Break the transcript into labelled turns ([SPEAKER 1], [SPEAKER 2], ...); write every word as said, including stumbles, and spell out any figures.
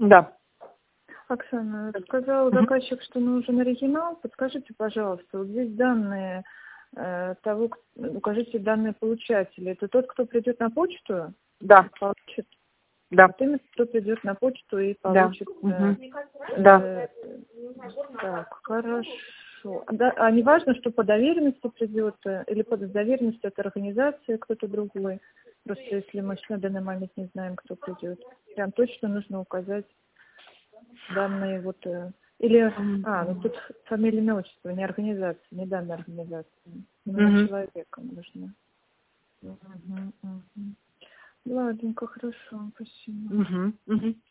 [SPEAKER 1] Да.
[SPEAKER 2] Оксана, сказал
[SPEAKER 1] Мгм.
[SPEAKER 2] заказчик, что нужен оригинал. Подскажите, пожалуйста, вот здесь данные э, того, к- укажите данные получателя. Это тот, кто придет на почту,
[SPEAKER 1] Да.
[SPEAKER 2] получит.
[SPEAKER 1] Да.
[SPEAKER 2] Вот именно кто придет на почту и
[SPEAKER 1] Да.
[SPEAKER 2] получит. э,
[SPEAKER 1] Мгм.
[SPEAKER 2] э,
[SPEAKER 1] Да.
[SPEAKER 2] Так, хорошо. Да, а не важно, что по доверенности придет, э, или по доверенности от организации кто-то другой. Просто если мы на данный момент не знаем, кто придет. Прям точно нужно указать данные вот... э, Или... А, ну тут фамилия, имя, отчество, не организация, не данная организация. Именно
[SPEAKER 1] Мгм.
[SPEAKER 2] человека нужно. Мгм, мгм. Ладненько, хорошо, спасибо.
[SPEAKER 1] Мгм. Мгм.